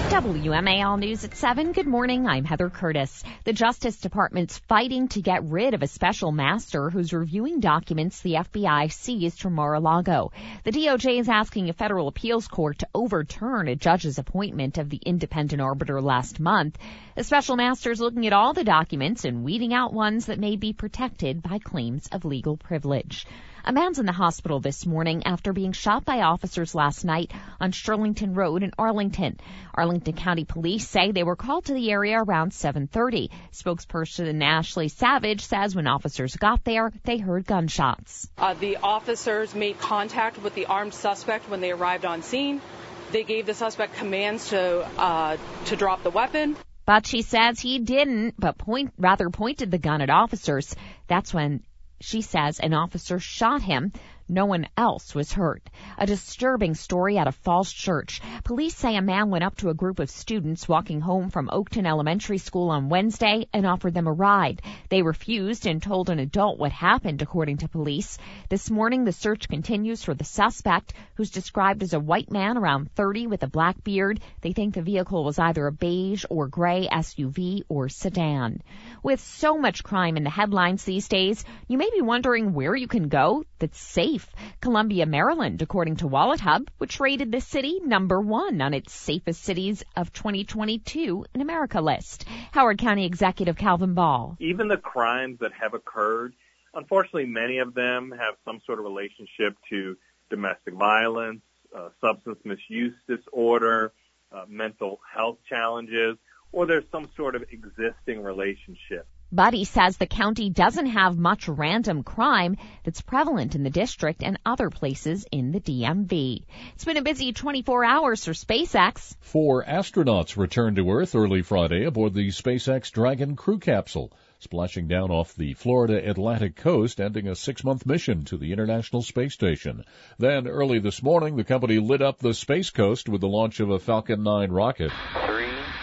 WMAL News at 7. Good morning. I'm Heather Curtis. The Justice Department's fighting to get rid of a special master who's reviewing documents the FBI seized from Mar-a-Lago. The DOJ is asking a federal appeals court to overturn a judge's appointment of the independent arbiter last month. The special master is looking at all the documents and weeding out ones that may be protected by claims of legal privilege. A man's in the hospital this morning after being shot by officers last night on Shirlington Road in Arlington. Arlington County Police say they were called to the area around 7:30. Spokesperson Ashley Savage says when officers got there, they heard gunshots. The officers made contact with the armed suspect when they arrived on scene. They gave the suspect commands to drop the weapon. But she says he didn't, but pointed the gun at officers. That's when she says an officer shot him. No one else was hurt. A disturbing story at a Falls church. Police say a man went up to a group of students walking home from Oakton Elementary School on Wednesday and offered them a ride. They refused and told an adult what happened, according to police. This morning, the search continues for the suspect, who's described as a white man around 30 with a black beard. They think the vehicle was either a beige or gray SUV or sedan. With so much crime in the headlines these days, you may be wondering where you can go that's safe. Columbia, Maryland, according to Wallet Hub, which rated the city number 1 on its safest cities of 2022 in America list. Howard County Executive Calvin Ball. Even the crimes that have occurred, unfortunately, many of them have some sort of relationship to domestic violence, substance misuse disorder, mental health challenges, or there's some sort of existing relationship. But he says the county doesn't have much random crime that's prevalent in the district and other places in the DMV. It's been a busy 24 hours for SpaceX. 4 astronauts returned to Earth early Friday aboard the SpaceX Dragon crew capsule, splashing down off the Florida Atlantic coast, ending a 6-month mission to the International Space Station. Then, early this morning, the company lit up the Space Coast with the launch of a Falcon 9 rocket. 3,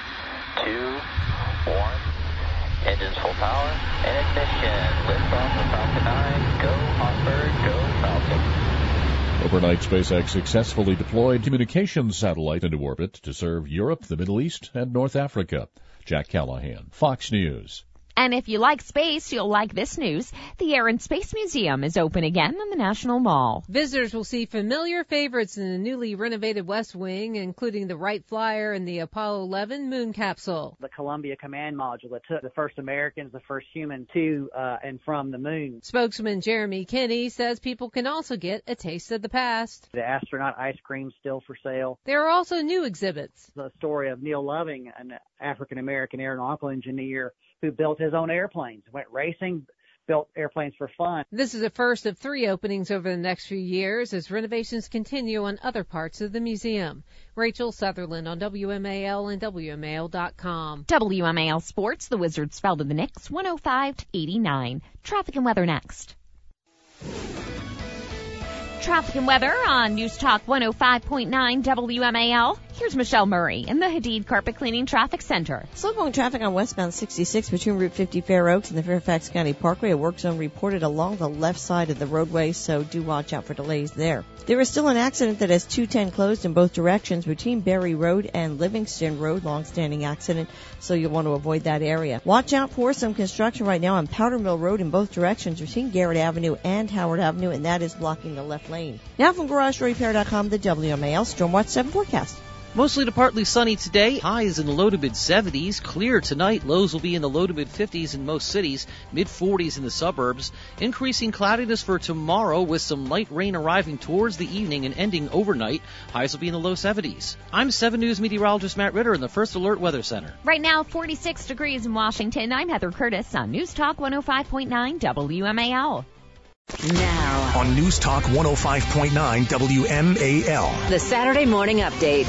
2, 1. Engines full power and ignition. Lift off of Falcon 9. Go Hotbird, go Falcon. Overnight, SpaceX successfully deployed communications satellite into orbit to serve Europe, the Middle East, and North Africa. Jack Callahan, Fox News. And if you like space, you'll like this news. The Air and Space Museum is open again on the National Mall. Visitors will see familiar favorites in the newly renovated West Wing, including the Wright Flyer and the Apollo 11 moon capsule. The Columbia Command Module that took the first Americans, the first human to and from the moon. Spokesman Jeremy Kinney says people can also get a taste of the past. The astronaut ice cream still for sale. There are also new exhibits. The story of Neil Loving, an African-American aeronautical engineer who built his own airplanes, went racing, built airplanes for fun. This is the first of 3 openings over the next few years as renovations continue on other parts of the museum. Rachel Sutherland on WMAL and WMAL.com. WMAL Sports, the Wizards fell to the Knicks 105-89. Traffic and weather next. Traffic and weather on News Talk 105.9 WMAL. Here's Michelle Murray in the Hadid Carpet Cleaning Traffic Center. Slow-going traffic on westbound 66 between Route 50 Fair Oaks and the Fairfax County Parkway. A work zone reported along the left side of the roadway, so do watch out for delays there. There is still an accident that has 210 closed in both directions between Berry Road and Livingston Road, long-standing accident, so you'll want to avoid that area. Watch out for some construction right now on Powder Mill Road in both directions between Garrett Avenue and Howard Avenue, and that is blocking the left lane. Now from GarageDoorRepair.com, the WMAL Stormwatch 7 forecast. Mostly to partly sunny today. Highs in the low to mid-70s. Clear tonight. Lows will be in the low to mid-50s in most cities. Mid-40s in the suburbs. Increasing cloudiness for tomorrow with some light rain arriving towards the evening and ending overnight. Highs will be in the low 70s. I'm 7 News meteorologist Matt Ritter in the First Alert Weather Center. Right now, 46 degrees in Washington. I'm Heather Curtis on News Talk 105.9 WMAL. Now on News Talk 105.9 WMAL. The Saturday Morning Update.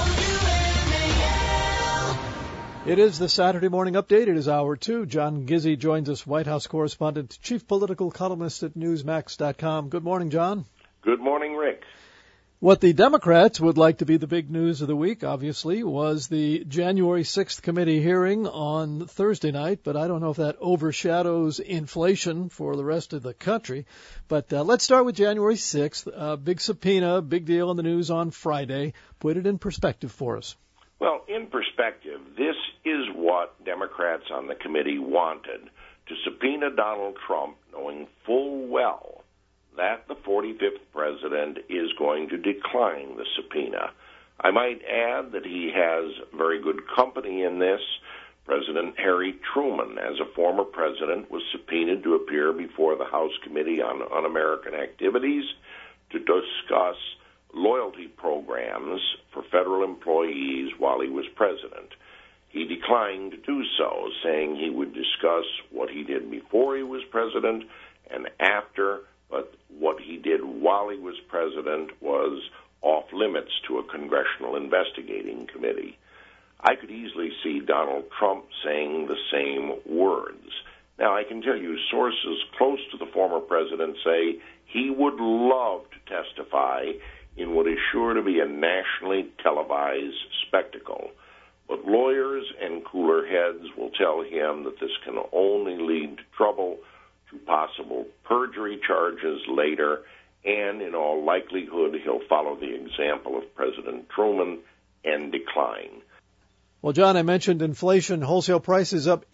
It is the Saturday Morning Update. It is hour 2. John Gizzi joins us, White House correspondent, chief political columnist at Newsmax.com. Good morning, John. Good morning, Rick. What the Democrats would like to be the big news of the week, obviously, was the January 6th committee hearing on Thursday night, but I don't know if that overshadows inflation for the rest of the country. But let's start with January 6th. Big subpoena, big deal in the news on Friday. Put it in perspective for us. Well, in perspective, this is what Democrats on the committee wanted, to subpoena Donald Trump, knowing full well that the 45th president is going to decline the subpoena. I might add that he has very good company in this. President Harry Truman, as a former president, was subpoenaed to appear before the House Committee on Un-American Activities to discuss loyalty programs for federal employees while he was president. He declined to do so, saying he would discuss what he did before he was president and after, but what he did while he was president was off limits to a congressional investigating committee. I could easily see Donald Trump saying the same words. Now, I can tell you sources close to the former president say he would love to testify in what is sure to be a nationally televised spectacle. But lawyers and cooler heads will tell him that this can only lead to trouble, to possible perjury charges later, and in all likelihood he'll follow the example of President Truman and decline. Well, John, I mentioned inflation. Wholesale prices up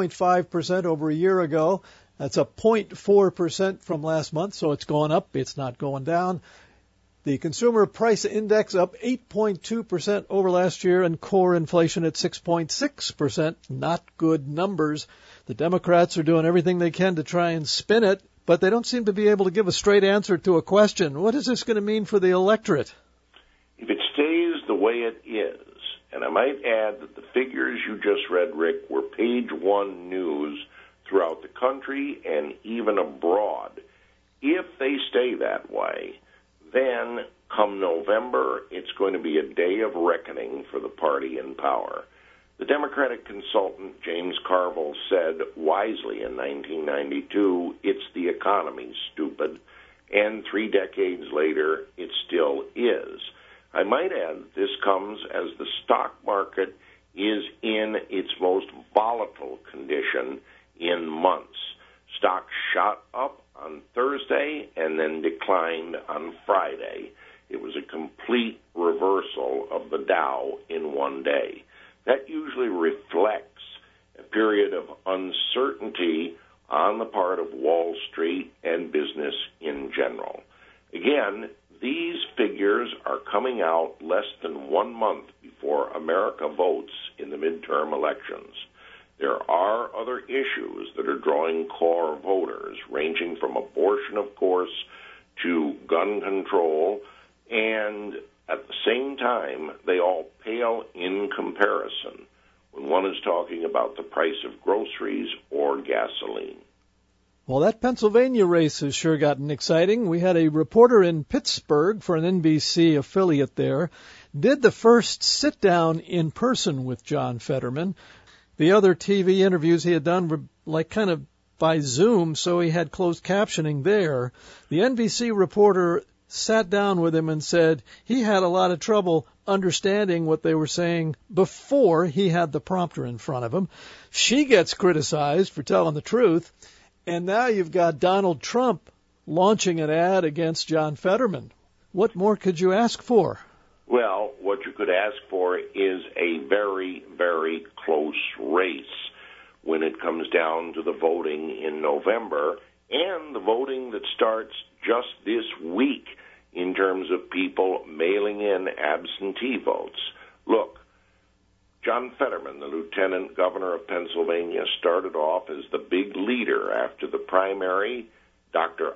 8.5% over a year ago. That's up 0.4% from last month, so it's going up. It's not going down. The Consumer Price Index up 8.2% over last year, and core inflation at 6.6%. Not good numbers. The Democrats are doing everything they can to try and spin it, but they don't seem to be able to give a straight answer to a question. What is this going to mean for the electorate? If it stays the way it is, and I might add that the figures you just read, Rick, were page one news throughout the country and even abroad. If they stay that way, then come November, it's going to be a day of reckoning for the party in power. The Democratic consultant James Carville said wisely in 1992, it's the economy, stupid, and 3 decades later, it still is. I might add this comes as the stock market is in its most volatile condition in months. Stocks shot up on Thursday and then declined on Friday. It was a complete reversal of the Dow in one day. That usually reflects a period of uncertainty on the part of Wall Street and business in general. Again, these figures are coming out less than 1 month before America votes in the midterm elections. There are other issues that are drawing core voters, ranging from abortion, of course, to gun control, and at the same time, they all pale in comparison when one is talking about the price of groceries or gasoline. Well, that Pennsylvania race has sure gotten exciting. We had a reporter in Pittsburgh for an NBC affiliate there, did the first sit-down in person with John Fetterman. The other TV interviews he had done were like kind of by Zoom, so he had closed captioning there. The NBC reporter sat down with him and said he had a lot of trouble understanding what they were saying before he had the prompter in front of him. She gets criticized for telling the truth. And now you've got Donald Trump launching an ad against John Fetterman. What more could you ask for? Well, what you could ask for is a very, very close race when it comes down to the voting in November and the voting that starts just this week in terms of people mailing in absentee votes. Look, John Fetterman, the lieutenant governor of Pennsylvania, started off as the big leader after the primary. Dr.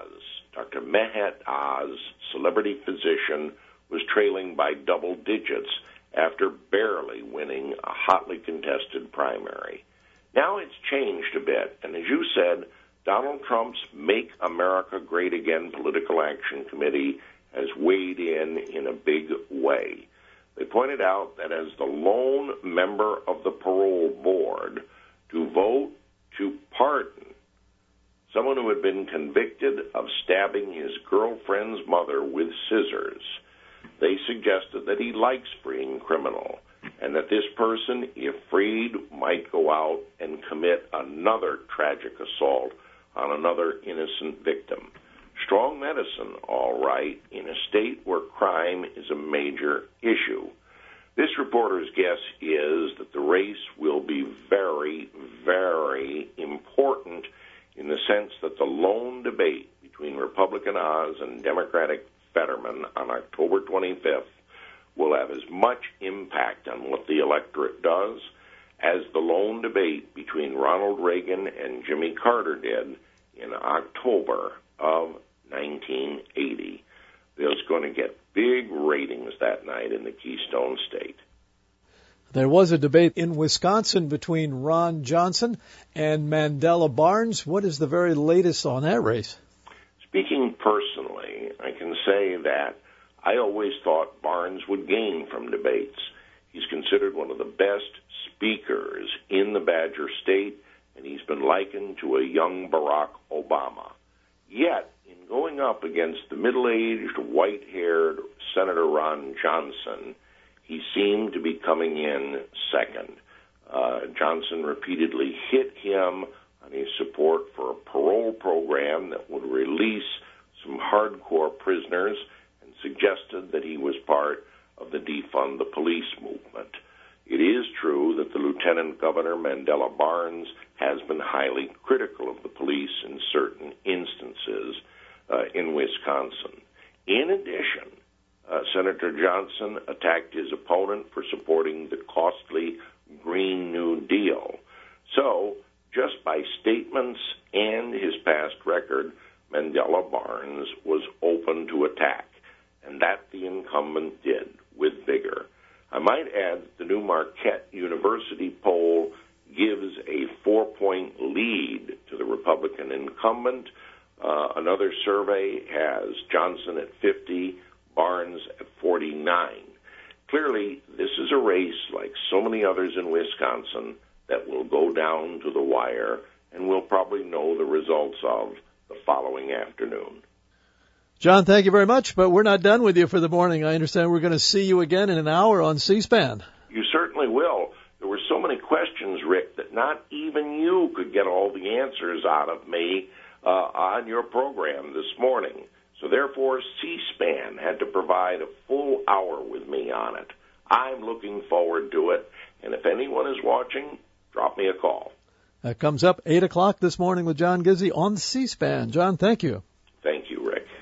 Mehmet Oz, celebrity physician, was trailing by double digits after barely winning a hotly contested primary. Now it's changed a bit, and as you said, Donald Trump's Make America Great Again Political Action Committee has weighed in a big way. They pointed out that as the lone member of the parole board to vote to pardon someone who had been convicted of stabbing his girlfriend's mother with scissors, they suggested that he likes freeing criminal and that this person, if freed, might go out and commit another tragic assault on another innocent victim. Strong medicine, all right, in a state where crime is a major issue. This reporter's guess is that the race will be very, very important in the sense that the lone debate between Republican Oz and Democratic Fetterman on October 25th will have as much impact on what the electorate does as the lone debate between Ronald Reagan and Jimmy Carter did in October of 1980. There's going to get big ratings that night in the Keystone State. There was a debate in Wisconsin between Ron Johnson and Mandela Barnes. What is the very latest on that race? Speaking personally, I can say that I always thought Barnes would gain from debates. He's considered one of the best speakers in the Badger State, and he's been likened to a young Barack Obama. Yet, in going up against the middle-aged, white-haired Senator Ron Johnson, he seemed to be coming in second. Johnson repeatedly hit him on his support for a parole program that would release some hardcore prisoners and suggested that he was part of the Defund the Police movement. It is true that the Lieutenant Governor Mandela Barnes has been highly critical of the police in certain instances in Wisconsin. In addition, Senator Johnson attacked his opponent for supporting the costly Green New Deal. So, just by statements and his past record, Mandela Barnes was open to attack, and that the incumbent did with vigor. I might add that the new Marquette University poll gives a 4-point lead to the Republican incumbent. Another survey has Johnson at 50, Barnes at 49. Clearly, this is a race, like so many others in Wisconsin, that will go down to the wire, and we'll probably know the results of the following afternoon. John, thank you very much, but we're not done with you for the morning. I understand we're going to see you again in an hour on C-SPAN. You certainly will. There were so many questions, Rick, that not even you could get all the answers out of me on your program this morning. So therefore, C-SPAN had to provide a full hour with me on it. I'm looking forward to it, and if anyone is watching, drop me a call. That comes up 8 o'clock this morning with John Gizzi on C-SPAN. John, thank you. Thank you, Rick.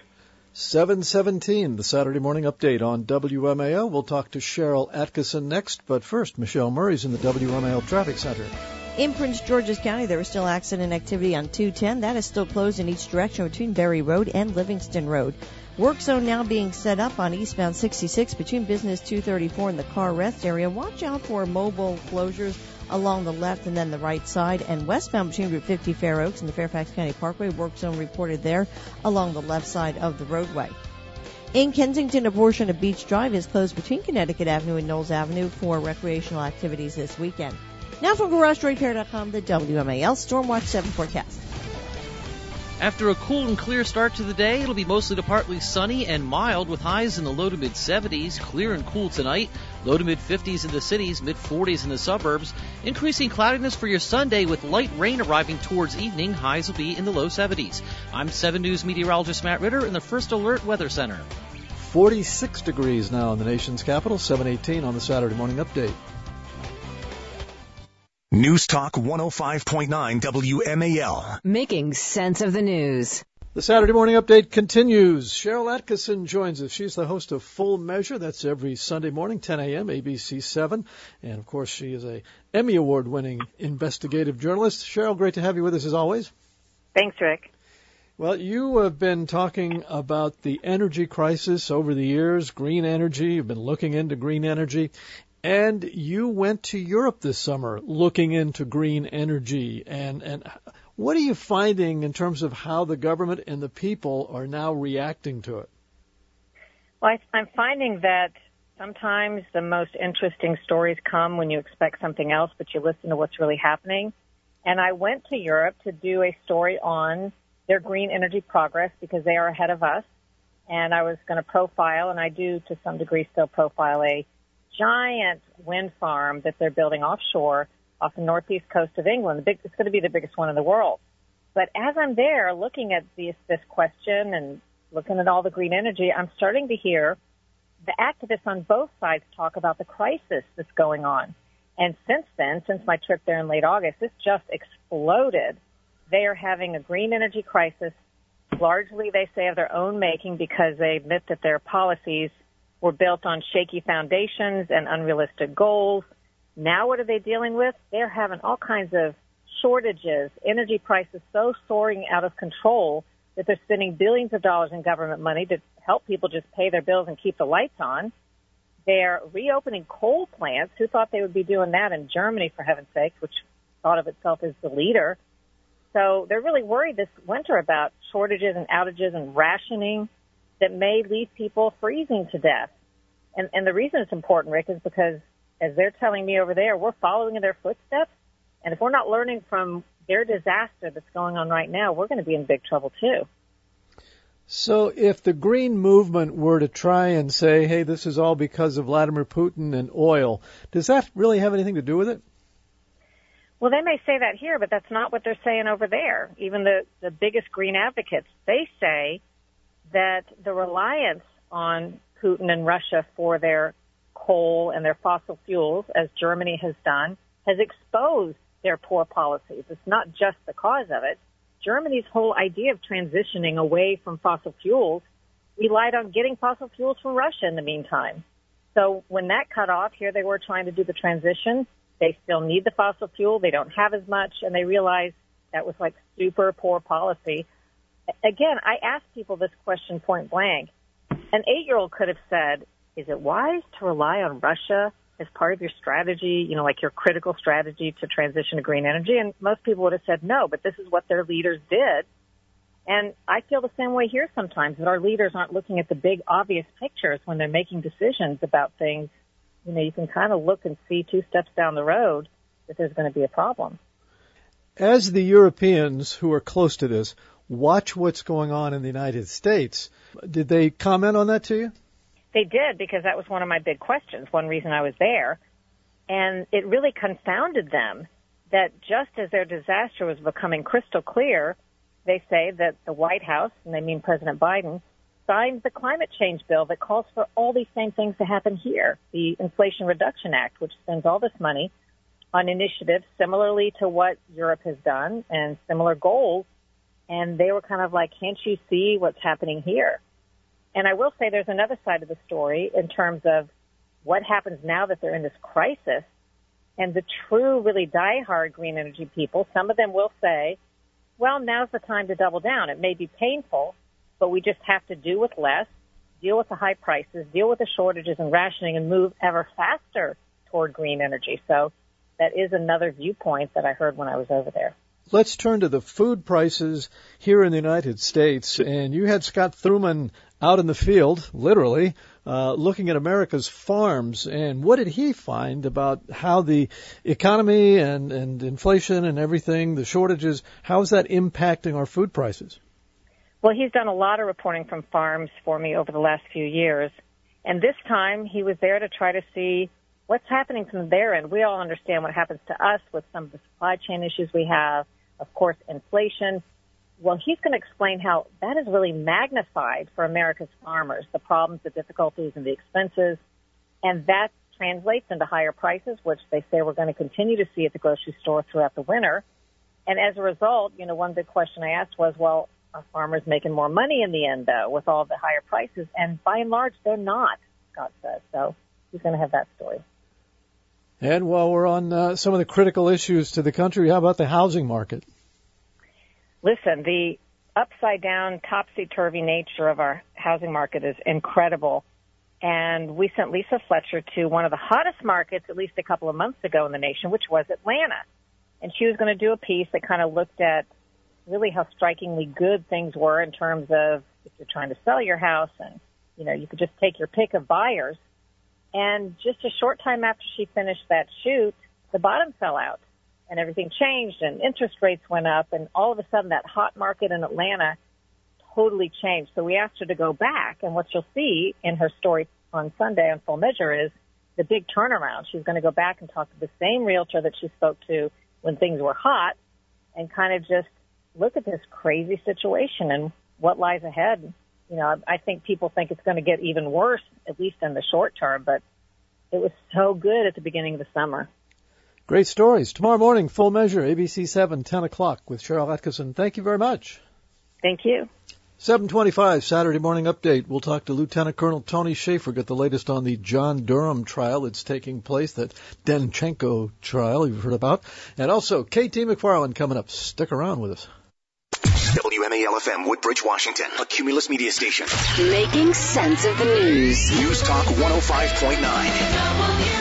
7:17, the Saturday morning update on WMAL. We'll talk to Cheryl Atkinson next, but first, Michelle Murray's in the WMAL Traffic Center. In Prince George's County, there is still accident activity on 210. That is still closed in each direction between Berry Road and Livingston Road. Work zone now being set up on eastbound 66 between Business 234 and the car rest area. Watch out for mobile closures along the left and then the right side, and westbound between Route 50 Fair Oaks and the Fairfax County Parkway. Work zone reported there along the left side of the roadway. In Kensington, a portion of Beach Drive is closed between Connecticut Avenue and Knowles Avenue for recreational activities this weekend. Now from GarageDoorRepair.com, the WMAL Stormwatch 7 forecast. After a cool and clear start to the day, it'll be mostly to partly sunny and mild with highs in the low to mid-70s. Clear and cool tonight. Low to mid-50s in the cities, mid-40s in the suburbs. Increasing cloudiness for your Sunday with light rain arriving towards evening. Highs will be in the low 70s. I'm 7 News meteorologist Matt Ritter in the First Alert Weather Center. 46 degrees now in the nation's capital, 7:18 on the Saturday morning update. News Talk 105.9 WMAL. Making sense of the news. The Saturday morning update continues. Cheryl Atkinson joins us. She's the host of Full Measure. That's every Sunday morning, 10 a.m., ABC 7. And, of course, she is a Emmy Award-winning investigative journalist. Cheryl, great to have you with us as always. Thanks, Rick. Well, you have been talking about the energy crisis over the years, green energy. You've been looking into green energy. And you went to Europe this summer looking into green energy. And what are you finding in terms of how the government and the people are now reacting to it? Well, I'm finding that sometimes the most interesting stories come when you expect something else, but you listen to what's really happening. And I went to Europe to do a story on their green energy progress because they are ahead of us. And I was going to profile, and I do to some degree still profile, a giant wind farm that they're building offshore off the northeast coast of England. It's going to be the biggest one in the world. But as I'm there looking at this question and looking at all the green energy, I'm starting to hear the activists on both sides talk about the crisis that's going on. And since then, since my trip there in late August, this just exploded. They are having a green energy crisis, largely, they say, of their own making because they admit that their policies were built on shaky foundations and unrealistic goals. Now what are they dealing with? They're having all kinds of shortages, energy prices so soaring out of control that they're spending billions of dollars in government money to help people just pay their bills and keep the lights on. They're reopening coal plants. Who thought they would be doing that in Germany, for heaven's sake, which thought of itself as the leader? So they're really worried this winter about shortages and outages and rationing that may leave people freezing to death. And the reason it's important, Rick, is because, as they're telling me over there, we're following in their footsteps. And if we're not learning from their disaster that's going on right now, we're going to be in big trouble, too. So if the Green Movement were to try and say, hey, this is all because of Vladimir Putin and oil, does that really have anything to do with it? Well, they may say that here, but that's not what they're saying over there. Even the biggest green advocates, they say that the reliance on Putin and Russia for their coal and their fossil fuels, as Germany has done, has exposed their poor policies. It's not just the cause of it. Germany's whole idea of transitioning away from fossil fuels relied on getting fossil fuels from Russia in the meantime. So when that cut off, here they were trying to do the transition. They still need the fossil fuel. They don't have as much, and they realized that was like super poor policy. Again, I ask people this question point blank. An 8-year-old could have said, is it wise to rely on Russia as part of your strategy, you know, like your critical strategy to transition to green energy? And most people would have said no, but this is what their leaders did. And I feel the same way here sometimes, that our leaders aren't looking at the big obvious pictures when they're making decisions about things. You know, you can kind of look and see 2 steps down the road that there's going to be a problem. As the Europeans who are close to this watch what's going on in the United States, did they comment on that to you? They did, because that was one of my big questions, one reason I was there. And it really confounded them that just as their disaster was becoming crystal clear, they say that the White House, and they mean President Biden, signed the climate change bill that calls for all these same things to happen here, the Inflation Reduction Act, which spends all this money on initiatives similarly to what Europe has done and similar goals. And they were kind of like, can't you see what's happening here? And I will say there's another side of the story in terms of what happens now that they're in this crisis. And the true, really diehard green energy people, some of them will say, well, now's the time to double down. It may be painful, but we just have to do with less, deal with the high prices, deal with the shortages and rationing, and move ever faster toward green energy. So that is another viewpoint that I heard when I was over there. Let's turn to the food prices here in the United States. And you had Scott Thurman out in the field, literally, looking at America's farms. And what did he find about how the economy and inflation and everything, the shortages, how is that impacting our food prices? Well, he's done a lot of reporting from farms for me over the last few years. And this time he was there to try to see what's happening from their end. We all understand what happens to us with some of the supply chain issues we have, of course, inflation. Well, he's going to explain how that is really magnified for America's farmers, the problems, the difficulties, and the expenses. And that translates into higher prices, which they say we're going to continue to see at the grocery store throughout the winter. And as a result, you know, one big question I asked was, well, are farmers making more money in the end, though, with all the higher prices? And by and large, they're not, Scott says. So he's going to have that story. And while we're on some of the critical issues to the country, how about the housing market? Listen, the upside-down, topsy-turvy nature of our housing market is incredible. And we sent Lisa Fletcher to one of the hottest markets at least a couple of months ago in the nation, which was Atlanta. And she was going to do a piece that kind of looked at really how strikingly good things were in terms of if you're trying to sell your house and, you know, you could just take your pick of buyers. And just a short time after she finished that shoot, the bottom fell out and everything changed and interest rates went up. And all of a sudden that hot market in Atlanta totally changed. So we asked her to go back. And what you'll see in her story on Sunday on Full Measure is the big turnaround. She's going to go back and talk to the same realtor that she spoke to when things were hot and kind of just look at this crazy situation and what lies ahead. I think people think it's going to get even worse, at least in the short term, but it was so good at the beginning of the summer. Great stories. Tomorrow morning, Full Measure, ABC 7, 10 o'clock with Cheryl Atkinson. Thank you very much. Thank you. 7:25 Saturday morning update. We'll talk to Lieutenant Colonel Tony Schaefer, get the latest on the John Durham trial that's taking place, that Danchenko trial you've heard about. And also, KT McFarland coming up. Stick around with us. WMAL-FM, Woodbridge, Washington, a Cumulus media station. Making sense of the news. News Talk 105.9.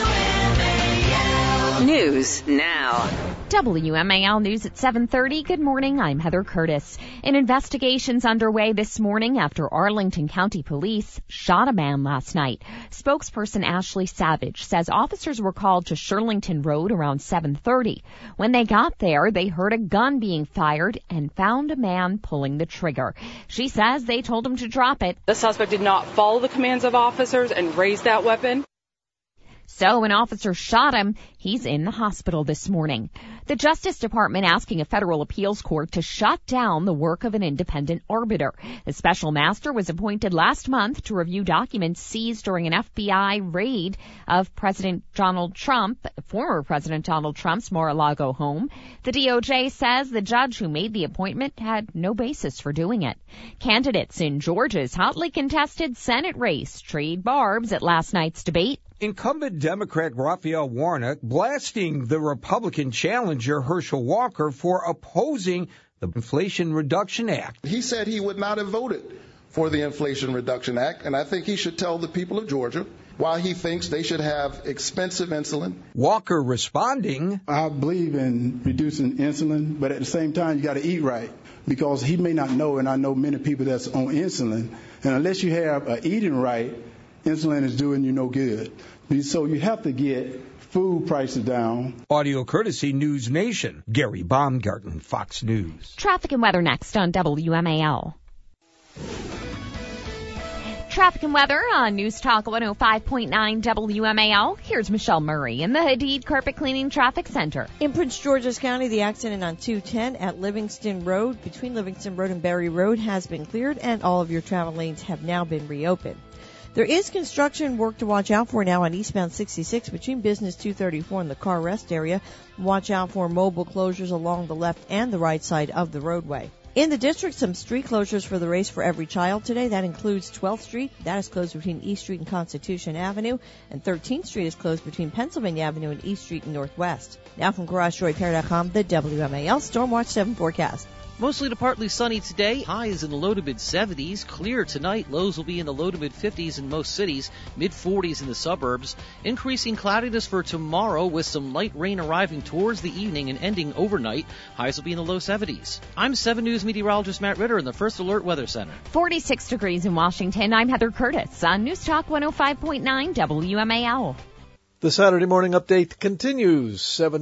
News now. WMAL News at 7:30. Good morning. I'm Heather Curtis. An investigation's underway this morning after Arlington County Police shot a man last night. Spokesperson Ashley Savage says officers were called to Shirlington Road around 7:30. When they got there, they heard a gun being fired and found a man pulling the trigger. She says they told him to drop it. The suspect did not follow the commands of officers and raise that weapon. So an officer shot him. He's in the hospital this morning. The Justice Department asking a federal appeals court to shut down the work of an independent arbiter. The special master was appointed last month to review documents seized during an FBI raid of President Donald Trump, former President Donald Trump's Mar-a-Lago home. The DOJ says the judge who made the appointment had no basis for doing it. Candidates in Georgia's hotly contested Senate race trade barbs at last night's debate. Incumbent Democrat Raphael Warnock blasting the Republican challenger Herschel Walker for opposing the Inflation Reduction Act. He said he would not have voted for the Inflation Reduction Act, and I think he should tell the people of Georgia why he thinks they should have expensive insulin. Walker responding, I believe in reducing insulin, but at the same time, you got to eat right, because he may not know, and I know many people that's on insulin, and unless you have eating right, insulin is doing you no good. So you have to get food prices down. Audio courtesy News Nation. Gary Baumgarten, Fox News. Traffic and weather next on WMAL. Traffic and weather on News Talk 105.9 WMAL. Here's Michelle Murray in the Hadid Carpet Cleaning Traffic Center. In Prince George's County, the accident on 210 at Livingston Road, between Livingston Road and Berry Road, has been cleared, and all of your travel lanes have now been reopened. There is construction work to watch out for now on eastbound 66 between Business 234 and the car rest area. Watch out for mobile closures along the left and the right side of the roadway. In the district, some street closures for the Race for Every Child today. That includes 12th Street. That is closed between East Street and Constitution Avenue. And 13th Street is closed between Pennsylvania Avenue and East Street and Northwest. Now from GarageDoorRepair.com, the WMAL Stormwatch 7 forecast. Mostly to partly sunny today. Highs in the low to mid 70s. Clear tonight. Lows will be in the low to mid 50s in most cities. Mid 40s in the suburbs. Increasing cloudiness for tomorrow with some light rain arriving towards the evening and ending overnight. Highs will be in the low 70s. I'm 7 News meteorologist Matt Ritter in the First Alert Weather Center. 46 degrees in Washington. I'm Heather Curtis on News Talk 105.9 WMAL. The Saturday Morning Update continues,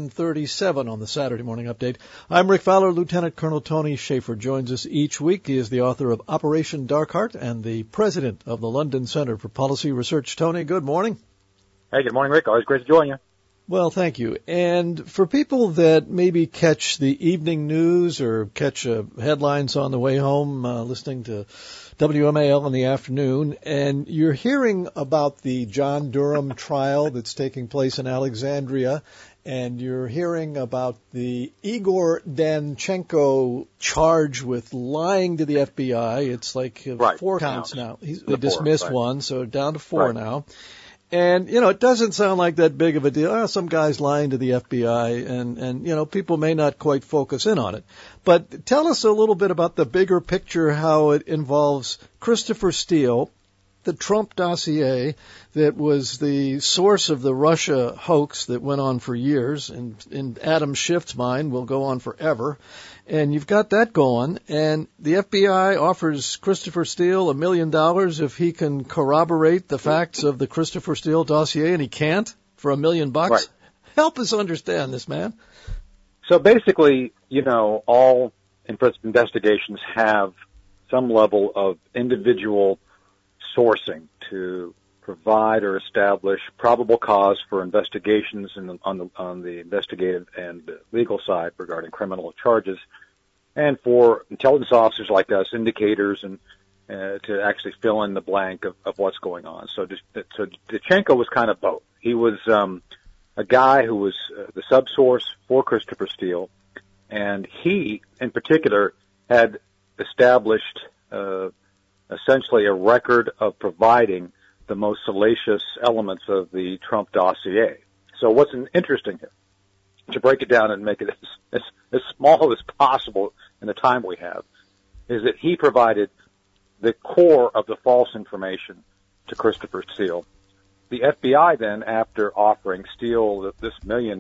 7:37 on the Saturday Morning Update. I'm Rick Fowler. Lieutenant Colonel Tony Schaefer joins us each week. He is the author of Operation Darkheart and the president of the London Center for Policy Research. Tony, good morning. Hey, good morning, Rick. Always great to join you. Well, thank you. And for people that maybe catch the evening news or catch headlines on the way home, listening to WMAL in the afternoon, and you're hearing about the John Durham trial that's taking place in Alexandria, and you're hearing about the Igor Danchenko charge with lying to the FBI. It's like 4 counts now. They dismissed one, so down to 4 now. And, it doesn't sound like that big of a deal. Some guy's lying to the FBI, and people may not quite focus in on it. But tell us a little bit about the bigger picture, how it involves Christopher Steele, the Trump dossier that was the source of the Russia hoax that went on for years, and in Adam Schiff's mind will go on forever. And you've got that going, and the FBI offers Christopher Steele $1 million if he can corroborate the facts of the Christopher Steele dossier, and he can't for $1 million. Right. Help us understand this, man. So basically, all investigations have some level of individual sourcing to provide or establish probable cause for investigations on the investigative and legal side regarding criminal charges, and for intelligence officers like us, indicators and to actually fill in the blank of what's going on. So Danchenko was kind of both. He was a guy who was the subsource for Christopher Steele, and he, in particular, had established essentially a record of providing the most salacious elements of the Trump dossier. So what's interesting here, to break it down and make it as small as possible in the time we have, is that he provided the core of the false information to Christopher Steele. The FBI then, after offering Steele this $1 million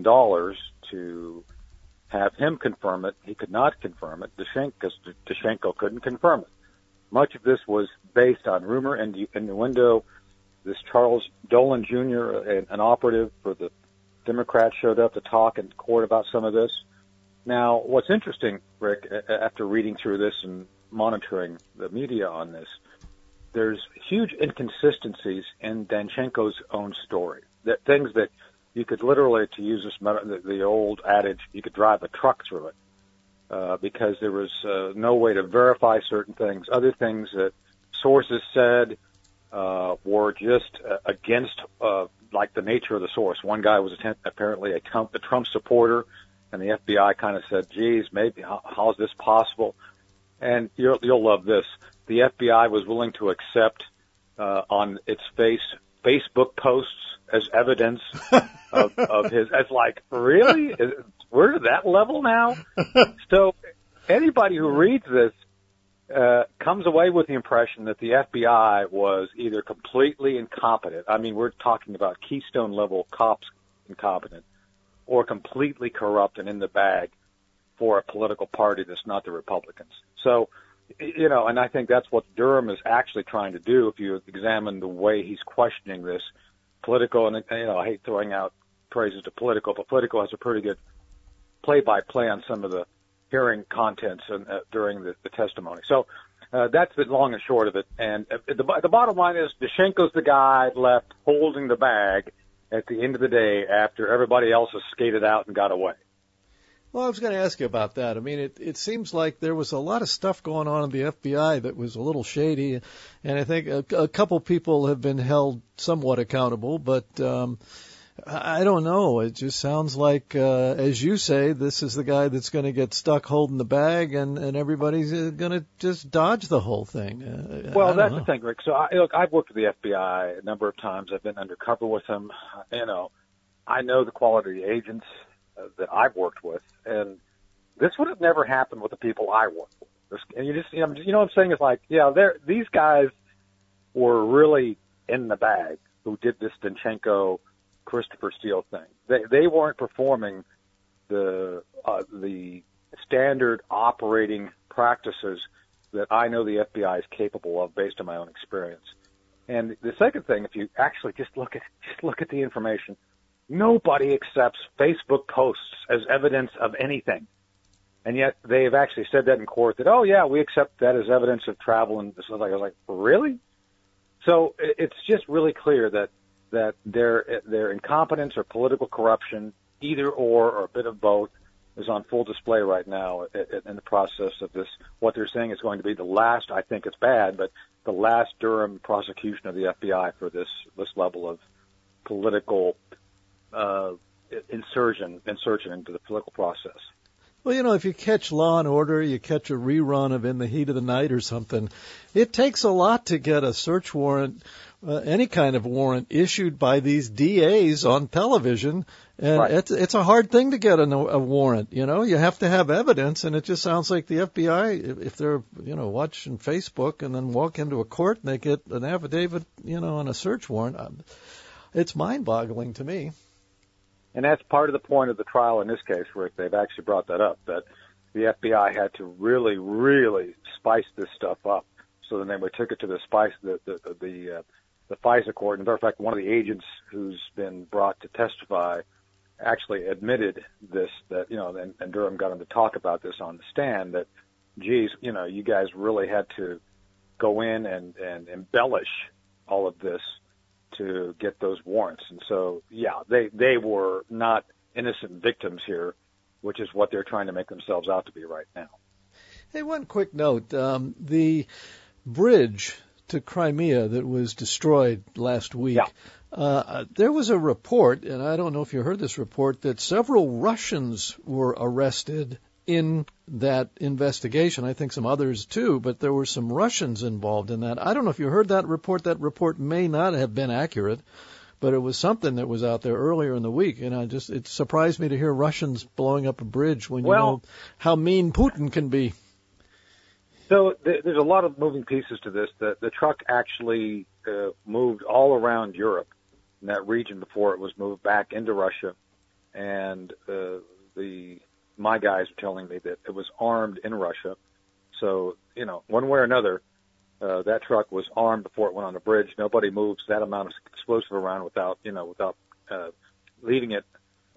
to have him confirm it, he could not confirm it, because Danchenko couldn't confirm it. Much of this was based on rumor and innuendo. This Charles Dolan Jr., an operative for the Democrats, showed up to talk in court about some of this. Now, what's interesting, Rick, after reading through this and monitoring the media on this, there's huge inconsistencies in Danchenko's own story. That things that you could literally, to use the old adage, you could drive a truck through it, because there was no way to verify certain things. Other things that sources said were just against, like the nature of the source. One guy was apparently a Trump supporter, and the FBI kind of said, geez, maybe, how is this possible? And you'll love this. The FBI was willing to accept on its Facebook posts as evidence of his, as like, really? We're to that level now? So anybody who reads this comes away with the impression that the FBI was either completely incompetent. I mean, we're talking about Keystone level cops incompetent, or completely corrupt and in the bag for a political party that's not the Republicans. So, and I think that's what Durham is actually trying to do if you examine the way he's questioning this. Politico, and I hate throwing out praises to Politico, but Politico has a pretty good play-by-play on some of the hearing contents during the testimony. So that's the long and short of it. And the bottom line is Danchenko's the guy left holding the bag at the end of the day after everybody else has skated out and got away. Well, I was going to ask you about that. I mean, it seems like there was a lot of stuff going on in the FBI that was a little shady, and I think a couple people have been held somewhat accountable, but I don't know. It just sounds like, as you say, this is the guy that's going to get stuck holding the bag, and everybody's going to just dodge the whole thing. Well, that's the thing, Rick. So, I've worked with the FBI a number of times. I've been undercover with them. I know the quality of the agents that I've worked with, and this would have never happened with the people I worked with. And you know what I'm saying? It's like, these guys were really in the bag who did this Danchenko Christopher Steele thing. They weren't performing the standard operating practices that I know the FBI is capable of based on my own experience. And the second thing, if you actually just look at the information, nobody accepts Facebook posts as evidence of anything. And yet they have actually said that in court that, oh yeah, we accept that as evidence of travel and stuff. I was like, really? So it's just really clear that their incompetence or political corruption, either or a bit of both, is on full display right now in the process of this. What they're saying is going to be the last, I think it's bad, but the last Durham prosecution of the FBI for this level of political insertion into the political process. Well, if you catch Law and Order, you catch a rerun of In the Heat of the Night or something, it takes a lot to get a search warrant, any kind of warrant, issued by these DAs on television. And right. It's a hard thing to get a warrant. You have to have evidence, and it just sounds like the FBI, if they're, watching Facebook and then walk into a court and they get an affidavit, on a search warrant, it's mind-boggling to me. And that's part of the point of the trial in this case, Rick. They've actually brought that up, that the FBI had to really, really spice this stuff up. So then they took it to the FISA court. And, in fact, one of the agents who's been brought to testify actually admitted this, that, and Durham got him to talk about this on the stand, that, geez, you guys really had to go in and embellish all of this to get those warrants. And so, they were not innocent victims here, which is what they're trying to make themselves out to be right now. Hey, one quick note. The bridge to Crimea that was destroyed last week. Yeah. There was a report, and I don't know if you heard this report, that several Russians were arrested in that investigation. I think some others too, but there were some Russians involved in that. I don't know if you heard that report. That report may not have been accurate, but it was something that was out there earlier in the week. And it surprised me to hear Russians blowing up a bridge when you know how mean Putin can be. So there's a lot of moving pieces to this. The truck actually moved all around Europe in that region before it was moved back into Russia. And my guys are telling me that it was armed in Russia. So, one way or another, that truck was armed before it went on the bridge. Nobody moves that amount of explosive around without leaving it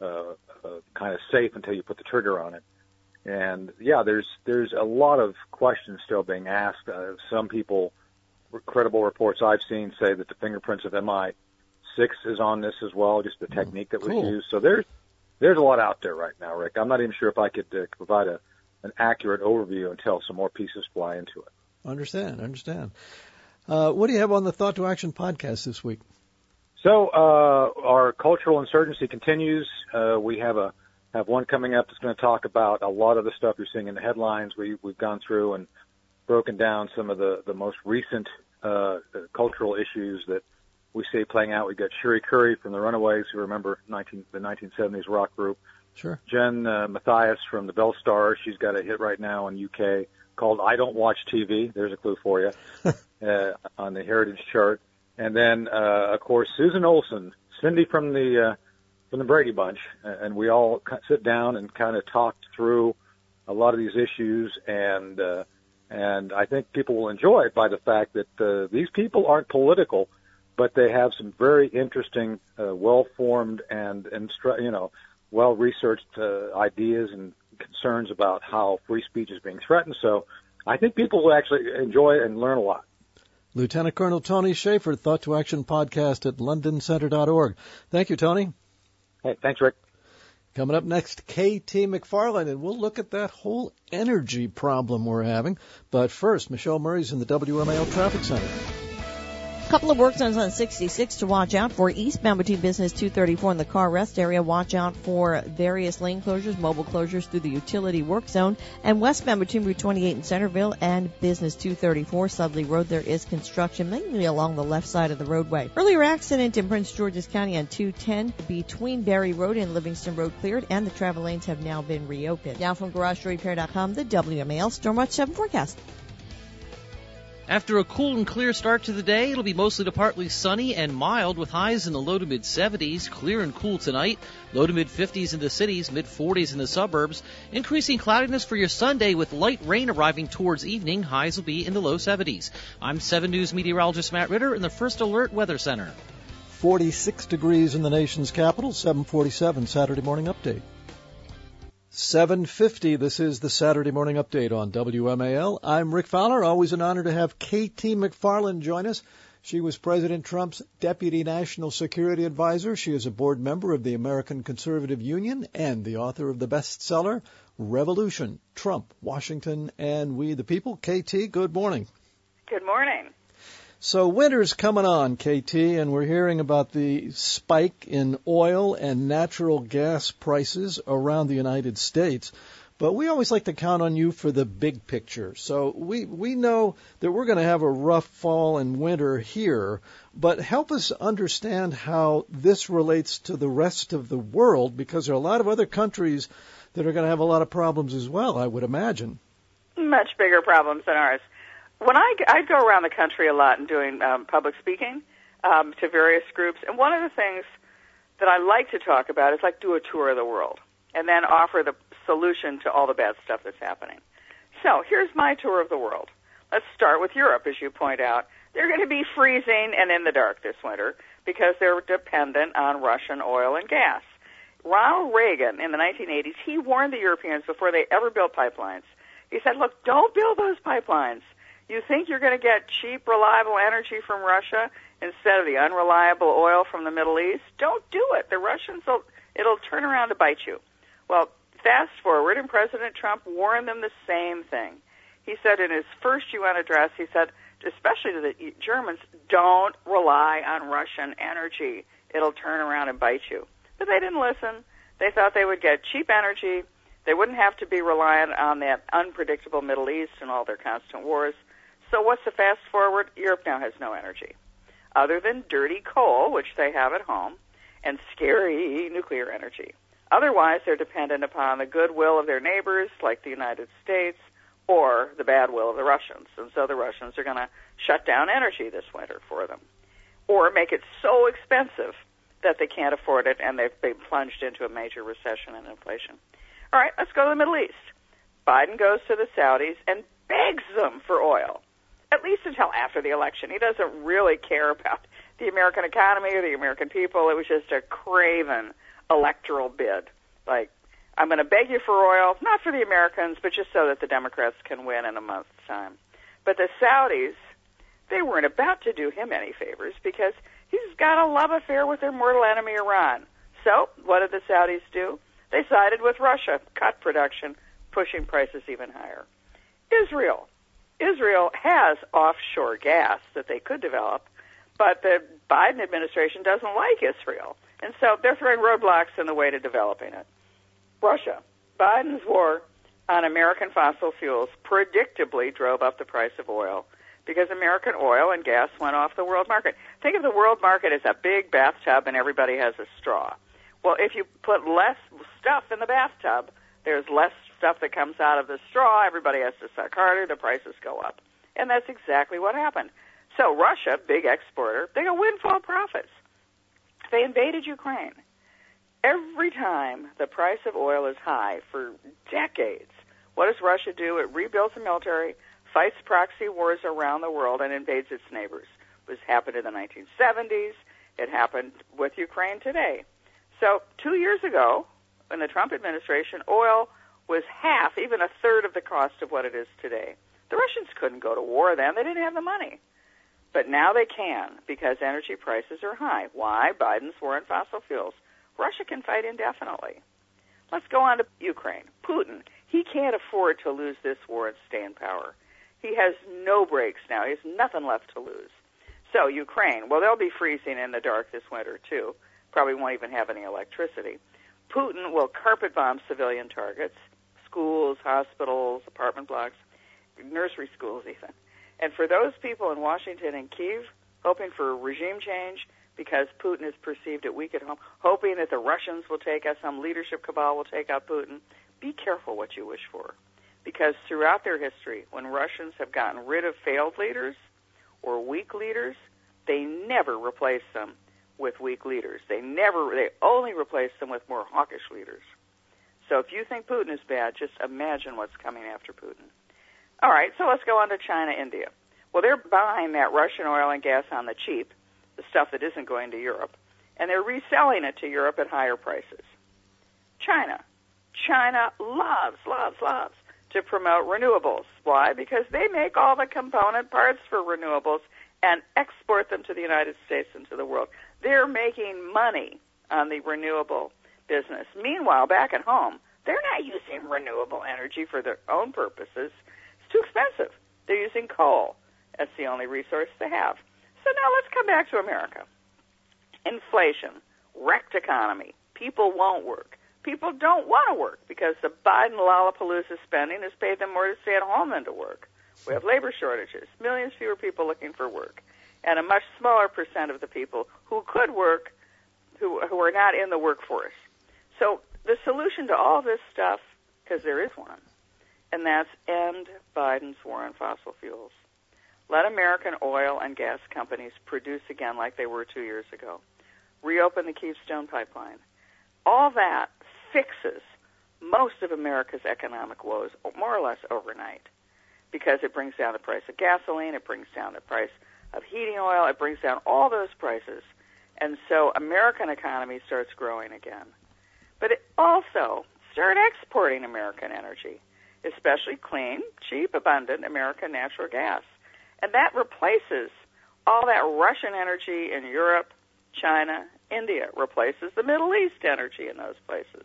kind of safe until you put the trigger on it. And yeah, there's a lot of questions still being asked. Some people, credible reports I've seen, say that the fingerprints of MI6 is on this as well, just the technique that was used. So there's a lot out there right now, Rick. I'm not even sure if I could provide an accurate overview until some more pieces fly into it. Understand. What do you have on the Thought to Action podcast this week? So our cultural insurgency continues. We have one coming up that's going to talk about a lot of the stuff you're seeing in the headlines. We've gone through and broken down some of the most recent cultural issues that we see playing out. We've got Sherry Curry from the Runaways, who remember the 1970s rock group. Sure. Jen Mathias from the Bell Stars. She's got a hit right now in UK called I Don't Watch TV. There's a clue for you on the Heritage chart. And then, of course, Susan Olsen, Cindy from the Brady Bunch, and we all sit down and kind of talk through a lot of these issues, and I think people will enjoy it by the fact that these people aren't political, but they have some very interesting, well-formed and well-researched ideas and concerns about how free speech is being threatened. So I think people will actually enjoy and learn a lot. Lieutenant Colonel Tony Shaffer, Thought to Action podcast at londoncenter.org. Thank you, Tony. Hey, thanks, Rick. Coming up next, KT McFarland, and we'll look at that whole energy problem we're having. But first, Michelle Murray's in the WMAL Traffic Center. A couple of work zones on 66 to watch out for. Eastbound between Business 234 and the car rest area. Watch out for various lane closures, mobile closures through the utility work zone. And westbound between Route 28 and Centerville and Business 234, Sudley Road, there is construction, mainly along the left side of the roadway. Earlier accident in Prince George's County on 210 between Berry Road and Livingston Road cleared, and the travel lanes have now been reopened. Now from GarageDoorRepair.com, the WMAL Stormwatch 7 forecast. After a cool and clear start to the day, it'll be mostly to partly sunny and mild with highs in the low to mid 70s. Clear and cool tonight. Low to mid 50s in the cities, mid 40s in the suburbs. Increasing cloudiness for your Sunday with light rain arriving towards evening. Highs will be in the low 70s. I'm 7 News meteorologist Matt Ritter in the First Alert Weather Center. 46 degrees in the nation's capital, 7:47 Saturday morning update. 7:50, this is the Saturday Morning Update on WMAL. I'm Rick Fowler. Always an honor to have KT McFarland join us. She was President Trump's Deputy National Security Advisor. She is a board member of the American Conservative Union and the author of the bestseller, Revolution, Trump, Washington, and We the People. KT, good morning. Good morning. So winter's coming on, KT, and we're hearing about the spike in oil and natural gas prices around the United States. But we always like to count on you for the big picture. So we know that we're going to have a rough fall and winter here, but help us understand how this relates to the rest of the world, because there are a lot of other countries that are going to have a lot of problems as well, I would imagine. Much bigger problems than ours. When I go around the country a lot and doing public speaking to various groups, and one of the things that I like to talk about is like do a tour of the world and then offer the solution to all the bad stuff that's happening. So here's my tour of the world. Let's start with Europe, as you point out. They're going to be freezing and in the dark this winter because they're dependent on Russian oil and gas. Ronald Reagan in the 1980s, he warned the Europeans before they ever built pipelines. He said, look, don't build those pipelines. You think you're going to get cheap, reliable energy from Russia instead of the unreliable oil from the Middle East? Don't do it. The Russians, it'll turn around to bite you. Well, fast forward, and President Trump warned them the same thing. He said in his first UN address, he said, especially to the Germans, don't rely on Russian energy. It'll turn around and bite you. But they didn't listen. They thought they would get cheap energy. They wouldn't have to be reliant on that unpredictable Middle East and all their constant wars. So what's the fast forward? Europe now has no energy, other than dirty coal, which they have at home, and scary nuclear energy. Otherwise, they're dependent upon the goodwill of their neighbors, like the United States, or the bad will of the Russians. And so the Russians are going to shut down energy this winter for them, or make it so expensive that they can't afford it, and they've been plunged into a major recession and inflation. All right, let's go to the Middle East. Biden goes to the Saudis and begs them for oil, at least until after the election. He doesn't really care about the American economy or the American people. It was just a craven electoral bid. Like, I'm going to beg you for oil, not for the Americans, but just so that the Democrats can win in a month's time. But the Saudis, they weren't about to do him any favors because he's got a love affair with their mortal enemy, Iran. So what did the Saudis do? They sided with Russia, cut production, pushing prices even higher. Israel has offshore gas that they could develop, but the Biden administration doesn't like Israel, and so they're throwing roadblocks in the way to developing it. Russia, Biden's war on American fossil fuels predictably drove up the price of oil because American oil and gas went off the world market. Think of the world market as a big bathtub and everybody has a straw. Well, if you put less stuff in the bathtub, there's less stuff that comes out of the straw. Everybody has to suck harder. The prices go up. And that's exactly what happened. So Russia, big exporter, they got windfall profits. They invaded Ukraine. Every time the price of oil is high for decades, what does Russia do? It rebuilds the military, fights proxy wars around the world, and invades its neighbors. This happened in the 1970s. It happened with Ukraine today. So 2 years ago, in the Trump administration, oil was half, even a third of the cost of what it is today. The Russians couldn't go to war then. They didn't have the money. But now they can because energy prices are high. Why? Biden's war on fossil fuels. Russia can fight indefinitely. Let's go on to Ukraine. Putin, he can't afford to lose this war and stay in power. He has no brakes now. He has nothing left to lose. So Ukraine, well, they'll be freezing in the dark this winter, too. Probably won't even have any electricity. Putin will carpet bomb civilian targets, schools, hospitals, apartment blocks, nursery schools even. And for those people in Washington and Kyiv hoping for a regime change because Putin is perceived at weak at home, hoping that the Russians will take out, some leadership cabal will take out Putin, be careful what you wish for. Because throughout their history, when Russians have gotten rid of failed leaders or weak leaders, they never replace them with weak leaders. They only replace them with more hawkish leaders. So if you think Putin is bad, just imagine what's coming after Putin. All right, so let's go on to China, India. Well, they're buying that Russian oil and gas on the cheap, the stuff that isn't going to Europe, and they're reselling it to Europe at higher prices. China loves to promote renewables. Why? Because they make all the component parts for renewables and export them to the United States and to the world. They're making money on the renewable business. Meanwhile, back at home, they're not using renewable energy for their own purposes. It's too expensive. They're using coal. That's the only resource they have. So now let's come back to America. Inflation, wrecked economy. People won't work. People don't want to work because the Biden Lollapalooza spending has paid them more to stay at home than to work. We have labor shortages, millions fewer people looking for work, and a much smaller percent of the people who could work who are not in the workforce. So the solution to all this stuff, because there is one, and that's end Biden's war on fossil fuels. Let American oil and gas companies produce again like they were 2 years ago. Reopen the Keystone Pipeline. All that fixes most of America's economic woes more or less overnight because it brings down the price of gasoline, it brings down the price of heating oil, it brings down all those prices. And so American economy starts growing again. But it also start exporting American energy, especially clean, cheap, abundant American natural gas. And that replaces all that Russian energy in Europe, China, India, replaces the Middle East energy in those places.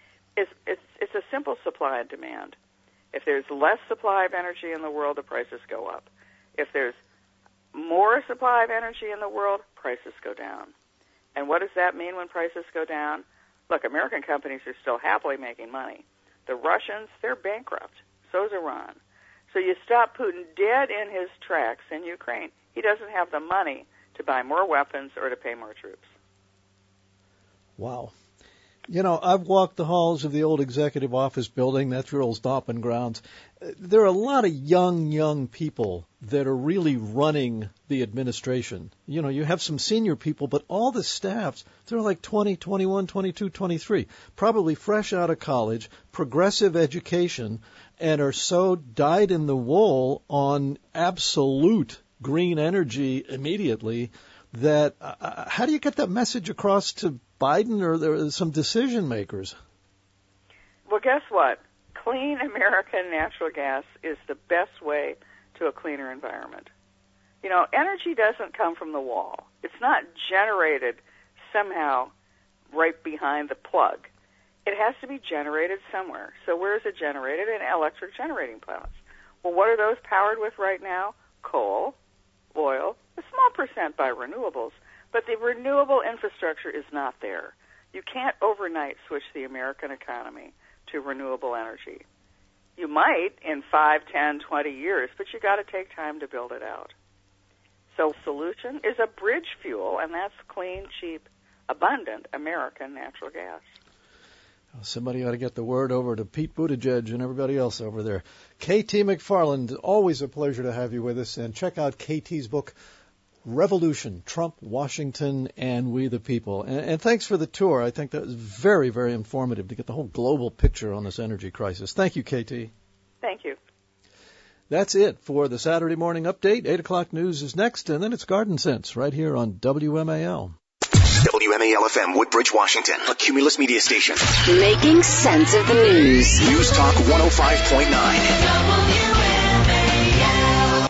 It's a simple supply and demand. If there's less supply of energy in the world, the prices go up. If there's more supply of energy in the world, prices go down. And what does that mean when prices go down? Look, American companies are still happily making money. The Russians, they're bankrupt. So is Iran. So you stop Putin dead in his tracks in Ukraine. He doesn't have the money to buy more weapons or to pay more troops. Wow. You know, I've walked the halls of the old executive office building. That's your old stomping grounds. There are a lot of young people that are really running the administration. You know, you have some senior people, but all the staffs, they're like 20, 21, 22, 23, probably fresh out of college, progressive education, and are so dyed in the wool on absolute green energy immediately that how do you get that message across to Biden or there are some decision makers? Well, guess what? Clean American natural gas is the best way to a cleaner environment. You know, energy doesn't come from the wall. It's not generated somehow right behind the plug. It has to be generated somewhere. So where is it generated? In electric generating plants. Well, what are those powered with right now? Coal, oil, a small percent by renewables, but the renewable infrastructure is not there. You can't overnight switch the American economy to renewable energy. You might in 5, 10, 20 years, but you got to take time to build it out. So solution is a bridge fuel, and that's clean, cheap, abundant American natural gas. Somebody ought to get the word over to Pete Buttigieg and everybody else over there. KT McFarland, always a pleasure to have you with us. And check out KT's book, Revolution, Trump, Washington, and We the People. And thanks for the tour. I think that was very, very informative to get the whole global picture on this energy crisis. Thank you, KT. Thank you. That's it for the Saturday morning update. 8 o'clock news is next, and then it's Garden Sense right here on WMAL. WMAL-FM, Woodbridge, Washington, a Cumulus media station. Making sense of the news. News Talk 105.9.